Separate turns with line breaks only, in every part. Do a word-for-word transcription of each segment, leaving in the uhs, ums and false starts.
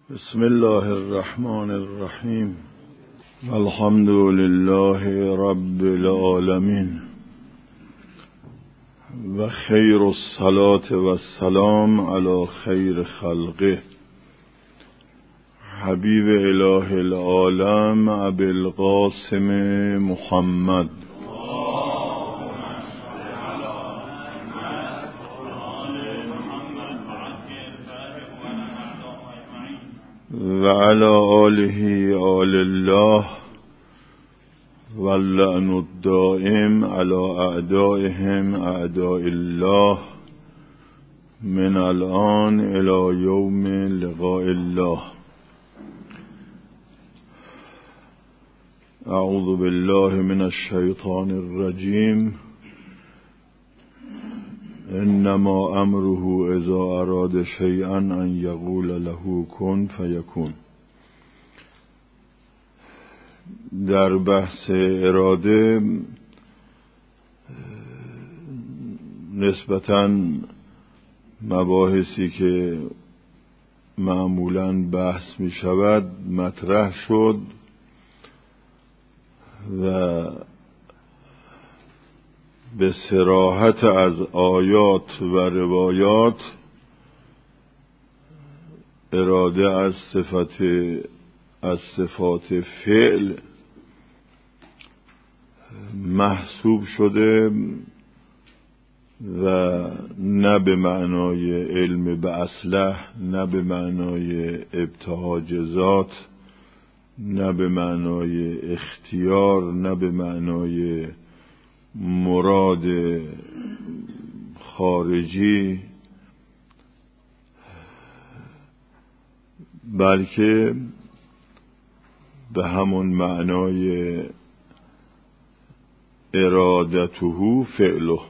بسم الله الرحمن الرحیم الحمد لله رب العالمین و خیر الصلاة و السلام علی خیر خلقه حبیب اله العالم ابی القاسم محمد و علی آله آل الله واللعن الدائم علی اعدائهم اعداء الله من الان الی یوم لقاء الله. اعوذ بالله من الشیطان الرجیم. انما امره اذا اراد شیئا ان یقول له کن فیکون. در بحث اراده نسبتاً مباحثی که معمولاً بحث می شود مطرح شد و به صراحت از آیات و روایات اراده از صفت از صفات فعل محسوب شده و نه به معنای علم به اصله، نه به معنای ابتهاج ذات، نه به معنای اختیار، نه به معنای مراد خارجی، بلکه به همون معنای ارادته فعله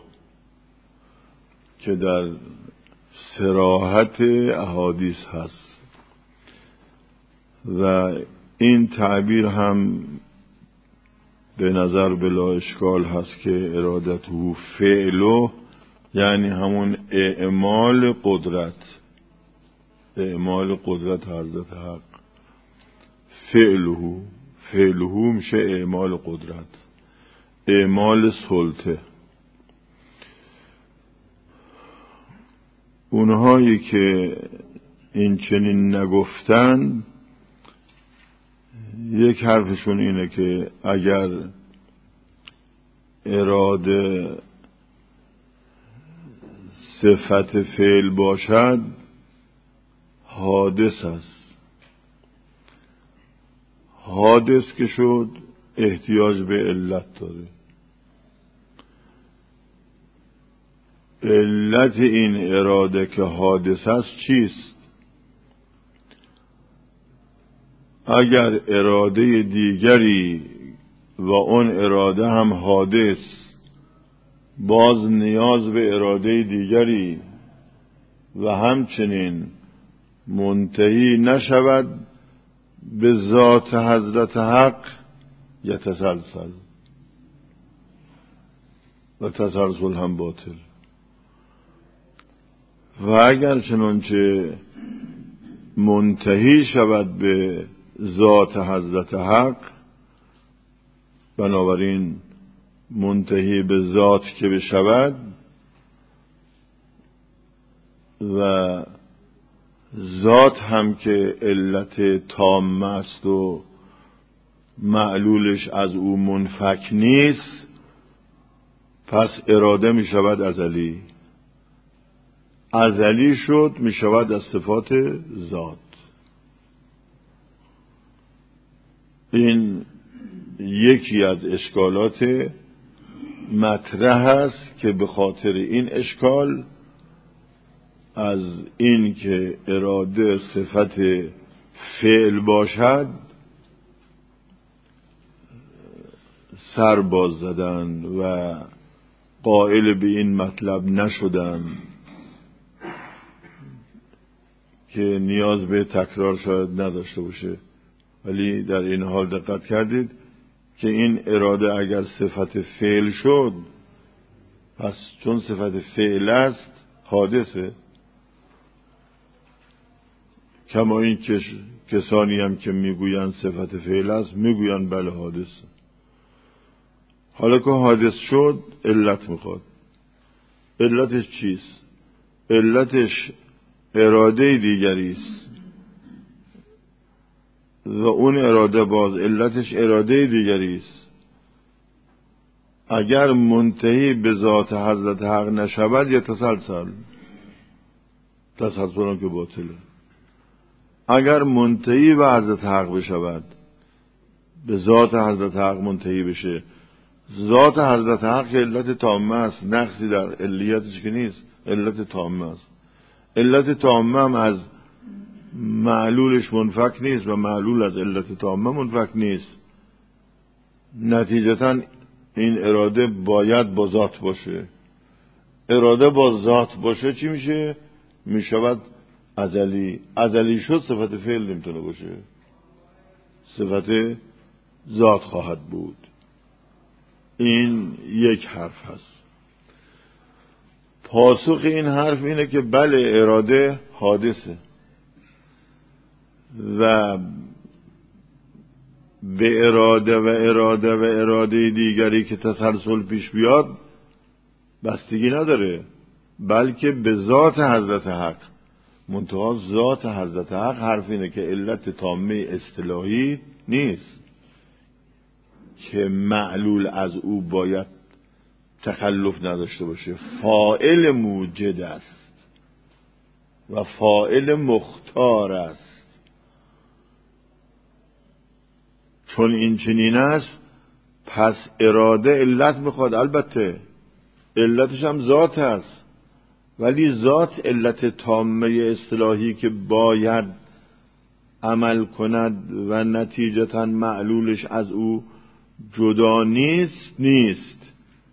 که در صراحت احادیث هست. و این تعبیر هم به نظر بلا اشکال هست که ارادته فعله یعنی همون اعمال قدرت، اعمال قدرت حضرت حق. فعله فعله میشه اعمال قدرت، اعمال سلطه. اونهایی که این چنین نگفتن یک حرفشون اینه که اگر اراده صفت فعل باشد حادث است. حادث که شد احتیاج به علت داره. علت این اراده که حادث است چیست؟ اگر اراده دیگری و اون اراده هم حادث باز نیاز به اراده دیگری و همچنین منتهی نشود به ذات حضرت حق یتسلسل و تسلسل هم باطل. و اگر چنانچه منتهی شود به ذات حضرت حق، بنابراین منتهی به ذات که بشود و ذات هم که علت تام است و معلولش از او منفک نیست، پس اراده می شود ازلی. ازلی شد می شود از صفات ذات. این یکی از اشکالات مطرح است که به خاطر این اشکال از این که اراده صفت فعل باشد سر باز زدند و قائل به این مطلب نشدند که نیاز به تکرار شاید نداشته باشه. ولی در این حال دقت کردید که این اراده اگر صفت فعل شد، پس چون صفت فعل است حادثه، کما این کش... کسانی هم که میگویند صفت فعل است میگویند بله حادث. حالا که حادث شد علت میخواد. علتش چیست؟ علتش اراده دیگری است و اون اراده باز علتش اراده دیگری است. اگر منتهی به ذات حضرت حق نشود یا تسلسل تسلسل هم که باطله. اگر منتهی به حضرت حق بشود، به ذات حضرت حق منتهی بشه، ذات حضرت حق علت تامه است، نقصی در علیتش که نیست، علت تامه است. علت تامه هم از معلولش منفک نیست و معلول از علت تامه منفک نیست. نتیجتاً این اراده باید با ذات باشه. اراده با ذات باشه چی میشه؟ میشود ازلی. ازلی شد صفت فعل نمیتونه باشه، صفت ذات خواهد بود. این یک حرف هست. پاسخ این حرف اینه که بله اراده حادثه و به اراده و اراده و اراده دیگری که تسلسل پیش بیاد بستگی نداره، بلکه به ذات حضرت حق. منتها ذات حضرت حق حرف اینه که علت تامه اصطلاحی نیست که معلول از او باید تخلف نداشته باشه. فاعل موجد است و فاعل مختار است. چون این چنین است پس اراده علت میخواد. البته علتش هم ذات است، ولی ذات علت تامه اصطلاحی که باید عمل کند و نتیجتا معلولش از او جدا نیست نیست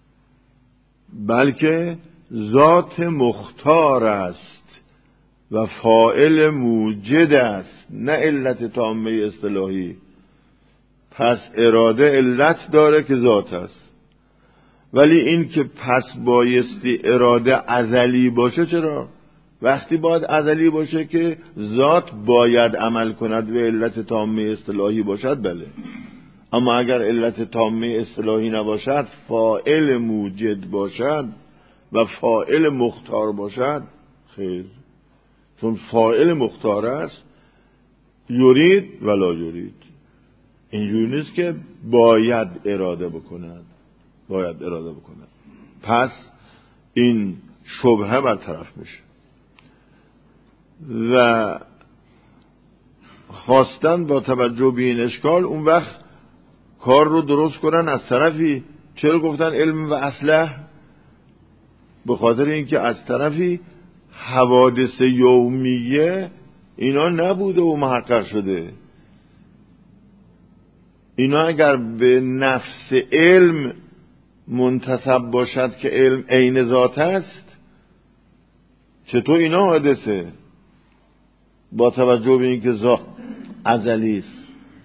بلکه ذات مختار است و فاعل موجد است، نه علت تامه اصطلاحی. پس اراده علت داره که ذات است، ولی این که پس بایستی اراده ازلی باشه. چرا؟ وقتی باید ازلی باشه که ذات باید عمل کند و علت تامه اصطلاحی باشد، بله. اما اگر علت تامه اصطلاحی نباشد، فاعل موجد باشد و فاعل مختار باشد، خیر. چون فاعل مختار است، یرید ولا یرید. اینجوری نیست که باید اراده بکند، باید اراده بکند. پس این شبهه برطرف میشه و خواستن با توجه به این اشکال اون وقت کار رو درست کنن. از طرفی چرا گفتن علم و اصلح؟ به خاطر اینکه از طرفی حوادث یومیه اینا نبوده و محقق شده. اینا اگر به نفس علم منتسب باشد که علم عین ذات است، چطور اینا حادثه؟ با توجه به اینکه ذات ازلی است.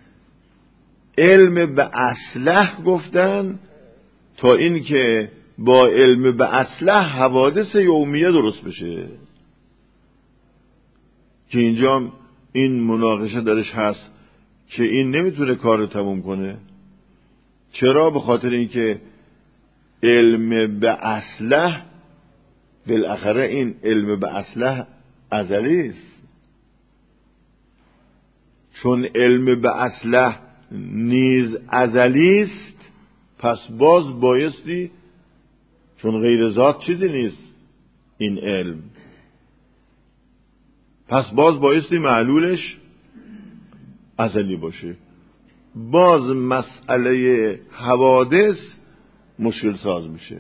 علم به اصلح گفتن تا این که با علم به اصلح حوادث یومیه درست بشه، که اینجا این مناقشه درش هست که این نمیتونه کار رو تموم کنه. چرا؟ به خاطر اینکه علم به اصلح بالاخره این علم به اصلح ازلی است. چون علم به اصلح نیز ازلی است، پس باز بایستی، چون غیر ذات چیزی نیست این علم، پس باز بایستی معلولش ازلی باشه. باز مسئله حوادث مشکل ساز میشه.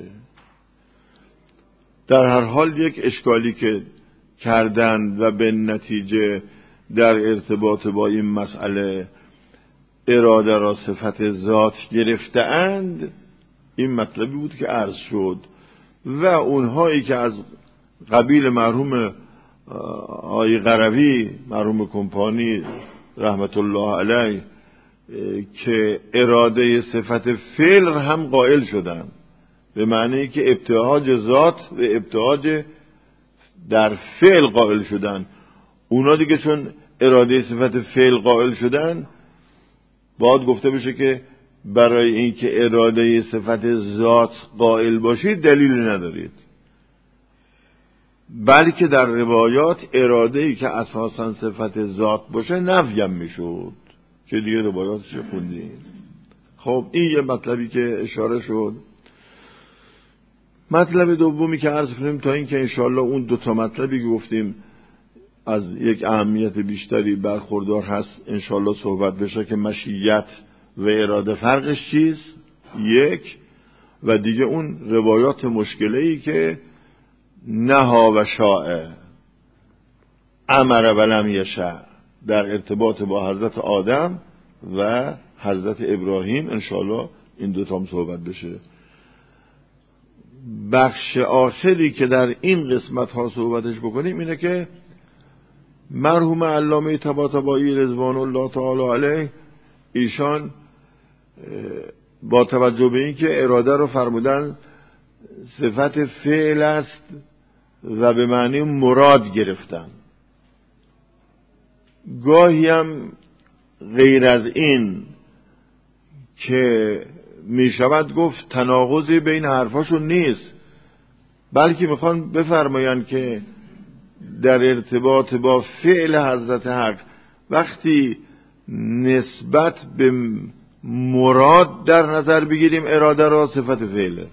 در هر حال یک اشکالی که کردند و به نتیجه در ارتباط با این مسئله اراده را صفت ذات گرفته‌اند، این مطلبی بود که عرض شد و اونهایی که از قبیل مرحوم آقای قروی، مرحوم کمپانی رحمت الله علیه، که اراده صفت فعل هم قائل شدن، به معنی که ابتهاج ذات و ابتهاج در فعل قائل شدن. اونا دیگه چون اراده صفت فعل قائل شدن، باید گفته بشه که برای اینکه اراده صفت ذات قائل باشید دلیل ندارید، بلکه در روایات اراده‌ای که اساساً صفت ذات باشه نفیم میشد که دیگه روایاتش خوندیم. خب این یه مطلبی که اشاره شد. مطلب دومی که عرض کنیم تا اینکه انشاءالله اون دو تا مطلبی که گفتیم از یک اهمیت بیشتری برخوردار هست انشاءالله صحبت بشه که مشیت و اراده فرقش چیست یک، و دیگه اون روایات مشکله‌ای که نها و شاء امر و لم یشاء در ارتباط با حضرت آدم و حضرت ابراهیم انشاءالله این دوتا هم صحبت بشه. بخش آخری که در این قسمت ها صحبتش بکنیم اینه که مرحوم علامه طباطبایی رضوان الله تعالی علیه ایشان با توجه به این که اراده رو فرمودن صفت فعل است و به معنی مراد گرفتن، گاهی هم غیر از این که می شود گفت تناقضی بین حرفاشون نیست، بلکه میخوان بفرمایند که در ارتباط با فعل حضرت حق وقتی نسبت به مراد در نظر بگیریم اراده را صفت فعله،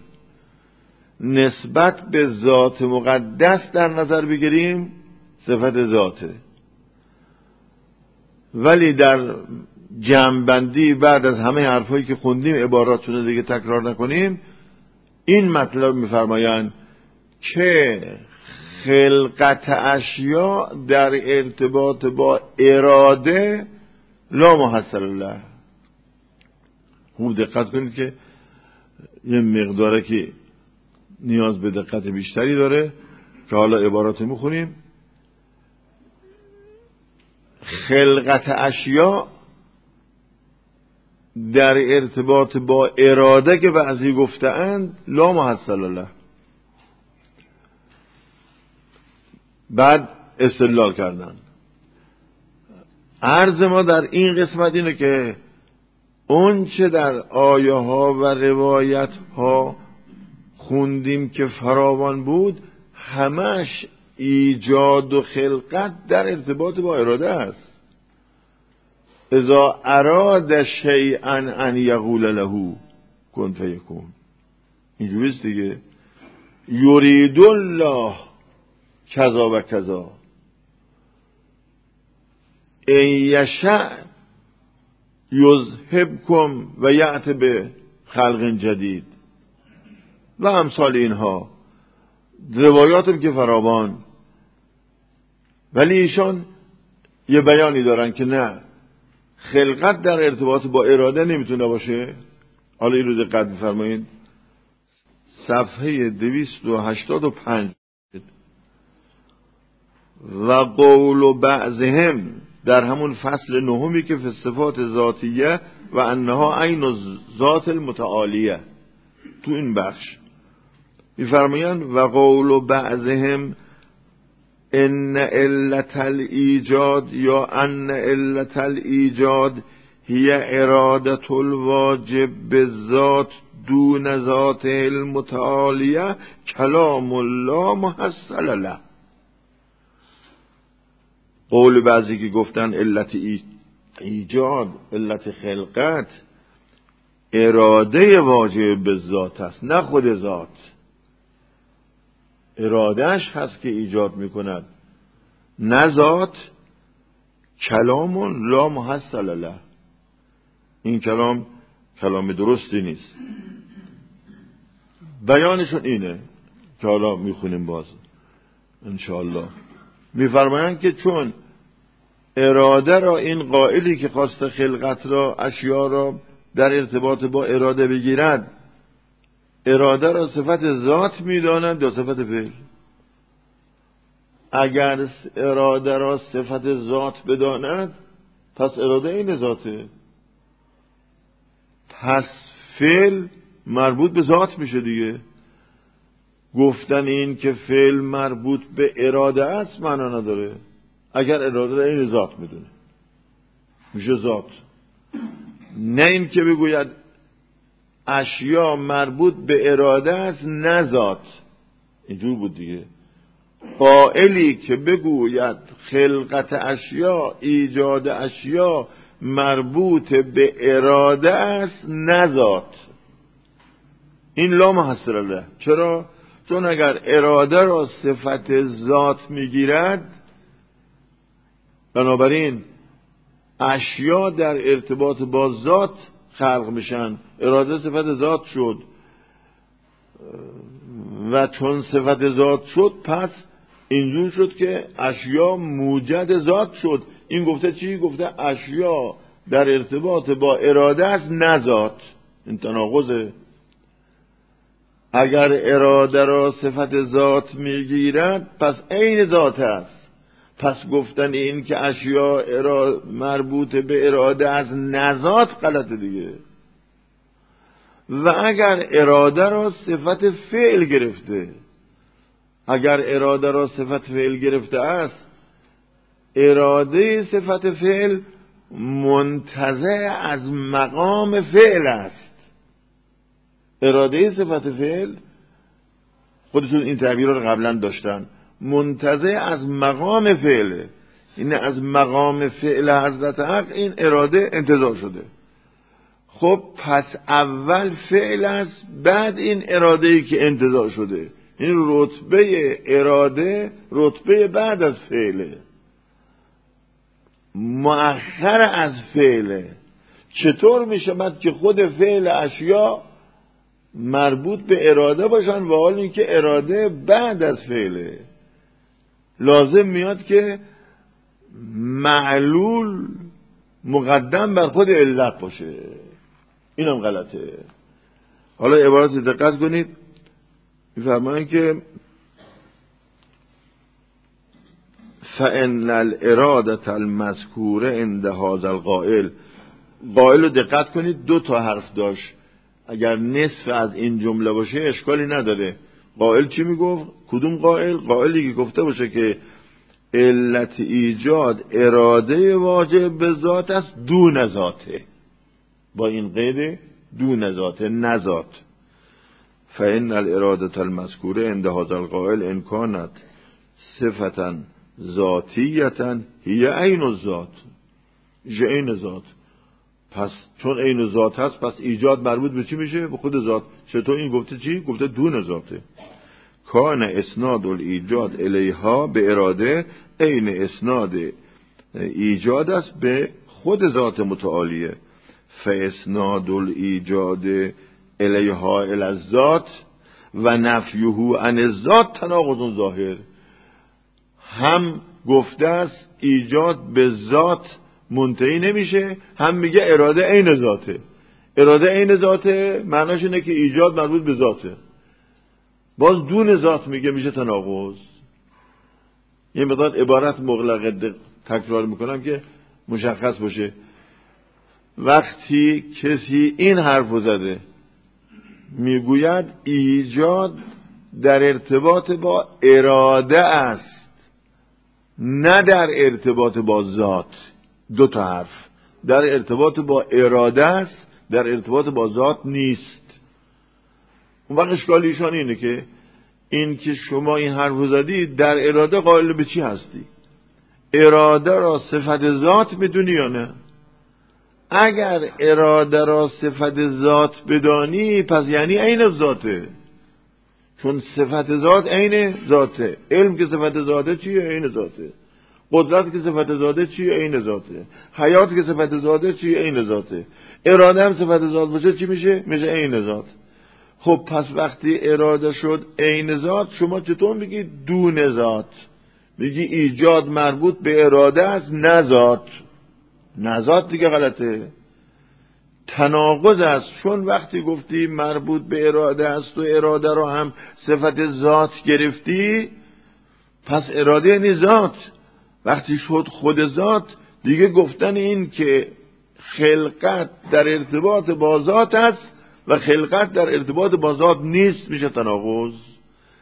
نسبت به ذات مقدس در نظر بگیریم صفت ذاته، ولی در جمع‌بندی بعد از همه حرفایی که خوندیم عباراتشون دیگه تکرار نکنیم این مطلب میفرمایند که خلقت اشیاء در ارتباط با اراده لا محصل الله. خوب دقت کنید که یه مقداره که نیاز به دقت بیشتری داره که حالا عبارات میخونیم. خلقت اشیاء در ارتباط با اراده که بعضی گفتند لا محصل الله. بعد استدلال کردن. عرض ما در این قسمت اینه که اون چه در آیه ها و روایت ها خوندیم که فراوان بود همش ایجاد و خلقت در ارتباط با اراده است. اذا اراد شیئا ان یقول له کن فیکون، اینجوری است دیگه. یرید الله کذا و کذا ان یشاء یذهبکم و یأتی به خلق جدید و امثال اینها روایاتم که فراوان. ولی ایشان یه بیانی دارن که نه، خلقت در ارتباط با اراده نمیتونه باشه. حالا این رو دقت بفرمایید، صفحه دویست و هشتاد و پنج. و قول بعضهم در همون فصل نهمی که فی صفات ذاتیه و انها عین ذات المتعالیه، تو این بخش میفرمایند و قول بعضهم ان علت الایجاد یا ان علت الایجاد هی ارادت الواجب بالذات دون ذات المتعالیه کلام الله محصل له. قول بعضی که گفتن علت ایجاد، علت خلقت اراده واجب بالذات است، نه خود ذات. ارادهش هست که ایجاد میکند، نه ذات. کلام لا محصل له، این کلام کلام درستی نیست. بیانشون اینه که حالا میخونیم باز انشاءالله. میفرمایند که چون اراده را این قائلی که خواست خلقت را اشیاء را در ارتباط با اراده بگیرد اراده را صفت ذات میدانند یا صفت فعل. اگر اراده را صفت ذات بداند پس اراده این ذاته، پس فعل مربوط به ذات میشه دیگه. گفتن این که فعل مربوط به اراده است معنا نداره. اگر اراده را این ذات میدونه میشه ذات. نه این که بگوید اشیا مربوط به اراده است نه ذات. اینجور بود دیگه. قائلی که بگوید خلقت اشیا، ایجاد اشیا مربوط به اراده است نه ذات، این لا محصر له. چرا؟ چون اگر اراده را صفت ذات میگیرد، بنابراین اشیا در ارتباط با ذات خلق میشن. اراده صفت ذات شد و چون صفت ذات شد پس اینجور شد که اشیا موجد ذات شد. این گفته چی؟ گفته اشیا در ارتباط با اراده است نه ذات. این تناقضه. اگر اراده را صفت ذات میگیرد پس عین ذات است. پس گفتن این که اشیا ارا... مربوط به اراده از نذات غلطه دیگه. و اگر اراده را صفت فعل گرفته، اگر اراده را صفت فعل گرفته است، اراده صفت فعل منتزع از مقام فعل است. اراده صفت فعل خودشون این تعبیر رو قبلا داشتن، منتزع از مقام فعل. این از مقام فعل حضرت حق این اراده انتزاع شده. خب پس اول فعل است، بعد این اراده‌ای که انتزاع شده. این رتبه اراده رتبه بعد از فعله، مؤخر از فعله. چطور میشود که خود فعل اشیا مربوط به اراده باشن و حال این که اراده بعد از فعله؟ لازم میاد که معلول مقدم بر خود علت باشه. اینم غلطه. حالا عبارت دقت کنید، میفرمایند که فإن الإرادة المذکوره عند هذا القائل. قائل رو دقت کنید، دو تا حرف داشت. اگر نصف از این جمله باشه اشکالی نداره. قائل چی میگفت؟ کدوم قائل؟ قائلی که گفته باشه که علت ایجاد اراده واجب به ذات است دون ذاته، با این قید دون ذاته نه ذات. فإن الإرادة المذکوره عند هذا القائل إن كانت صفة ذاتیة هي عین الذات. عین ذات. پس چون عین ذات هست پس ایجاد مربوط به چی میشه؟ به خود ذات. چطور این گفته چی؟ گفته دون ذاته. کان اسناد الایجاد الیها به اراده عین اسناد ایجاد است به خود ذات متعالیه. فاسناد الایجاد الیها الی الذات و نفیه عن الذات تناقض ظاهر. هم گفته است ایجاد به ذات منتهی نمیشه، هم میگه اراده عین ذاته. اراده عین ذاته معناش اینه که ایجاد مربوط به ذاته، باز دون ذات میگه، میشه تناقض. یه مقدار عبارت مغلقه تکرار میکنم که مشخص باشه. وقتی کسی این حرفو زده میگوید ایجاد در ارتباط با اراده است نه در ارتباط با ذات، دو تا حرف. در ارتباط با اراده است، در ارتباط با ذات نیست. اون وقت اشکال ایشان اینه که این که شما این حرفو زدی در اراده قائل به چی هستی؟ اراده را صفت ذات میدونی یا نه؟ اگر اراده را صفت ذات بدانی پس یعنی عین ذاته، چون صفت ذات عین ذاته. علم که صفت ذاته چیه؟ عین ذاته. قدرت که صفت ذاته چیه؟ عین ذاته. حیات که صفت ذاته چیه؟ عین ذاته. اراده هم صفت ذات باشه چی میشه؟ میشه عین ذات. خب پس وقتی اراده شد عین ذات، شما چطور میگی دون ذات؟ میگی ایجاد مربوط به اراده است نه ذات. نه ذات دیگه غلطه، تناقض است. چون وقتی گفتی مربوط به اراده است و اراده رو هم صفت ذات گرفتی، پس اراده یعنی ذات. وقتی شد خود ذات دیگه گفتن این که خلقت در ارتباط با ذات است و خلقت در ارتباط با ذات نیست میشه تناقض.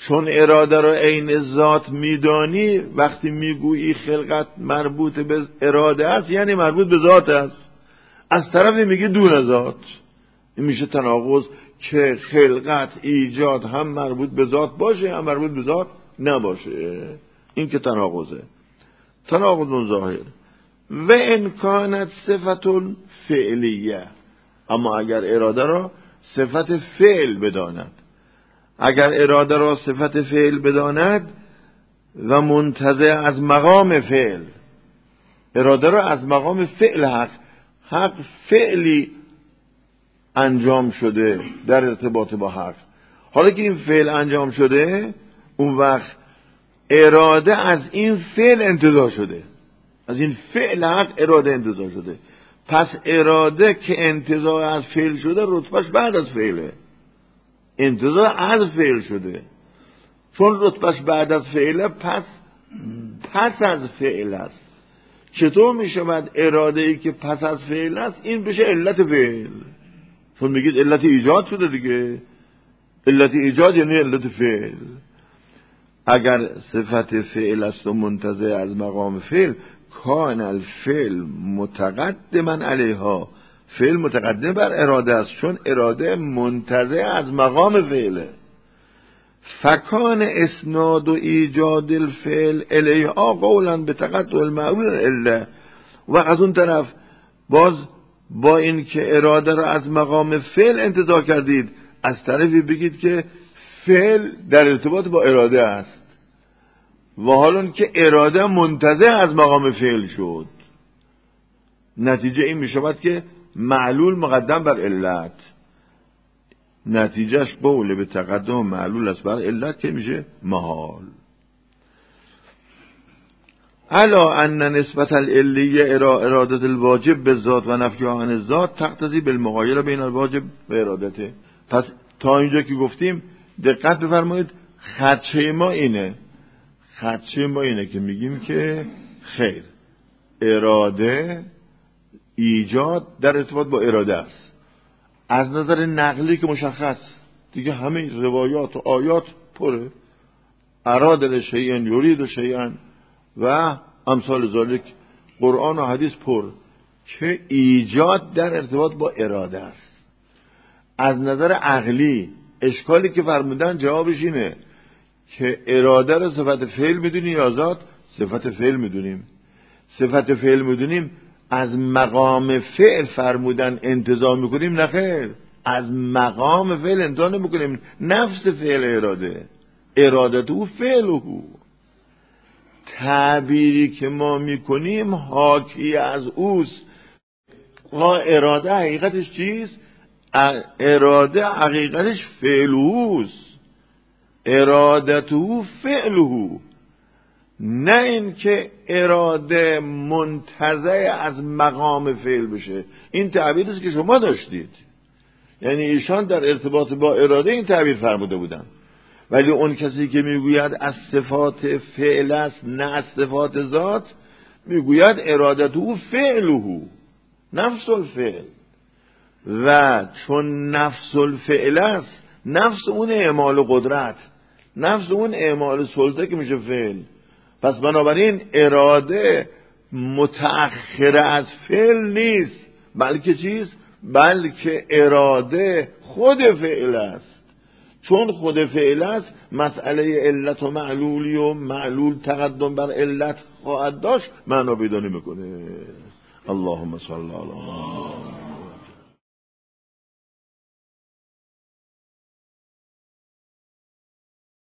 چون اراده رو عین ذات میدانی، وقتی میگویی خلقت مربوط به اراده است یعنی مربوط به ذات است، از طرفی میگی دون ذات. این میشه تناقض که خلقت ایجاد هم مربوط به ذات باشه هم مربوط به ذات نباشه. این که تناقضه، تناقض ظاهر. و امکانت صفت فعلیه، اما اگر اراده را صفت فعل بداند، اگر اراده را صفت فعل بداند و منتزع از مقام فعل، اراده را از مقام فعل حق، حق فعلی انجام شده در ارتباط با حق، حالا که این فعل انجام شده اون وقت اراده از این فعل انتزاع شده، از این فعل حق اراده انتزاع شده. پس اراده که انتزاع از فعل شده رتبهش بعد از فعله، انتزاع از فعل شده، چون رتبهش بعد از فعله پس پس از فعل است. چطور می شود اراده ای که پس از فعل است این بشه علت فعل؟ چون میگید علت ایجاد شده دیگه، علت ایجاد یعنی علت فعل. اگر صفت فعل است و منتزع از مقام فعل، کان الفعل متقدما علیها، فعل متقدم بر اراده است، چون اراده منتزع از مقام فعله. فکان اسناد و ایجاد الفعل الیها قولا به تقدم المعمول الا. و از اون طرف باز با این که اراده را از مقام فعل انتزاع کردید، از طرفی بگید که فعل در ارتباط با اراده است و حالا که اراده منتزع از مقام فعل شد، نتیجه این می شود که معلول مقدم بر علت، نتیجهش قول به تقدم معلول است بر علت که میشه محال. الا ان نسبت العلیه اراده الواجب به ذات و نفی عن الذات تقتضی بالمغایره بین الواجب و ارادته. پس تا اینجا که گفتیم دقت بفرمایید، خدشه ما اینه، خدشه ما اینه که میگیم که خیر، اراده ایجاد در ارتباط با اراده است از نظر نقلی که مشخص دیگه، همه روایات و آیات پره، اراد شیئا یرید شیئا و امثال ذالک، قرآن و حدیث پر که ایجاد در ارتباط با اراده است. از نظر عقلی اشکالی که فرمودن جوابش اینه که اراده رو صفت فعل میدونی یا ذات؟ صفت فعل میدونیم. صفت فعل میدونیم، از مقام فعل فرمودن انتزاع میکنیم؟ نخیر، از مقام فعل انتزاع نمیکنیم، نفس فعل اراده، اراده تو فعل او، تعبیری که ما میکنیم حاکی از اوست. ما اراده حقیقتش چیست؟ اراده حقیقتش فعل اوست، ارادته فعله، نه این که اراده منتزع از مقام فعل بشه. این تعبیری است که شما داشتید، یعنی ایشان در ارتباط با اراده این تعبیر فرموده بودن، ولی اون کسی که میگوید از صفات فعل است نه از صفات ذات، میگوید ارادته فعله، نفس الفعل. و چون نفس الفعل است، نفس اون اعمال قدرت، نفس اون اعمال سلطه که میشه فعل، پس بنابراین اراده متأخره از فعل نیست، بلکه چیست؟ بلکه اراده خود فعل است. چون خود فعل است، مسئله علت و معلولی و معلول تقدم بر علت خواهد داشت، معنا پیدا نمیکنه. اللهم صل علی محمد.